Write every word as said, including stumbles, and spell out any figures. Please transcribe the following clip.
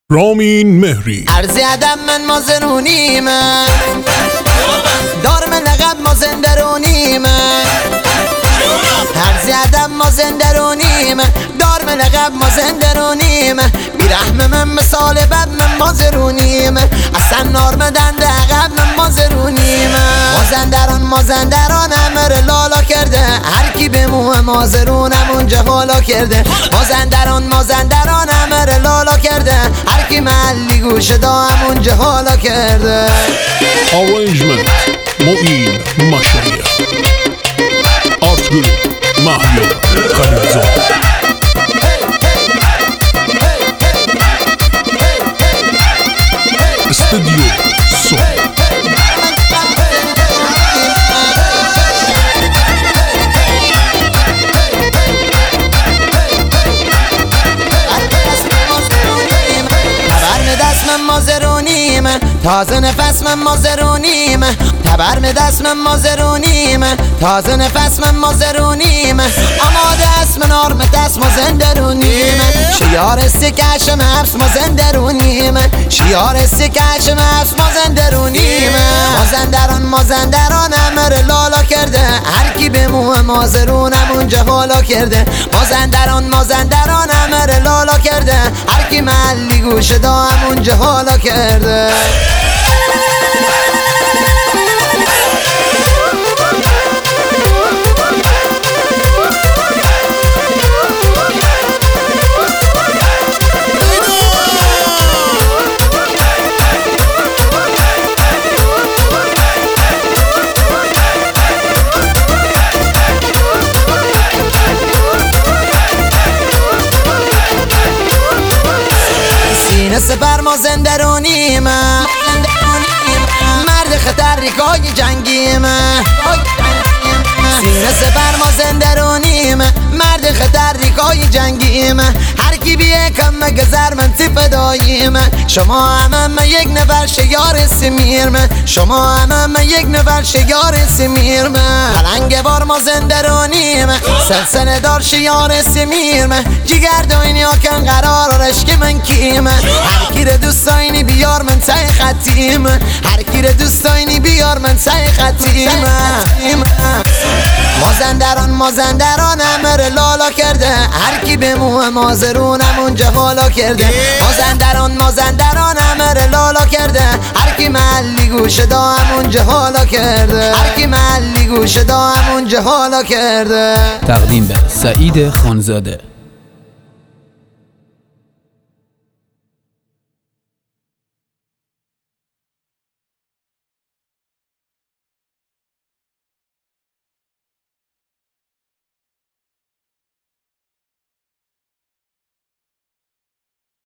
رامین مهری ارزی ادم من مازرونی من دارم لقب مازندرونی من ارزی ادم مازندرونی من دارم لقب مازندرونی من بیرحم من مثال بب من مازرونی من اصلا نارمدن لقب من مازرونی من مازندران مازندران امر لالا کرده هر کی به مو مازرونم اونجا حالا کرده مازندران مازندران امر لالا کرده هر کی محلی گوشه دام اونجا حالا کرده. آرنجمنت معین مشایخ آرت گروپ محیا خلیلزاده استودیو صبح مازرونیم تازه نفس من مازرونیم تبر می دست من مازرونیم تازه نفس من مازرونیم آماده است من آرم دست مازندرونیم شیار استکشم حبس مازندرونیم شیار استکشم حبس مازندرونیم مازندران مازندران امر لالا کرده هر کی به مو مازرونم اونجا حالا کرده مازندران مازندران امر لالا کرده هر کی محلی گوشه دام اونجا حالا کرده. سینه سپر مازندرونیم مرد خطرناکای جنگیم سینه سپر مازندرونیم مرد خطرناکای جنگیم هر کی بیه کم مگذر من تی فداییم شما همه یک نفر شیار سمیر شما همه یک نفر شیار سمیر پلنگ بار مازندرونیم سلسله دار شیار سمیر جگر داینی ها کن قرار رشک من کیم هر کی رو دوست داینی بیار من سای خطیم هر کی رو دوست داینی بیار من سای خطیم مازندران مازندران امر لالا کرده هر کی به مو مازرونم اونجا حالا کرده مازندران مازندران امر لالا کرده هر کی محلی گوشه دام اونجا حالا کرده هر کی محلی گوشه دام اونجا حالا کرده. تقدیم به سعید خانزاده.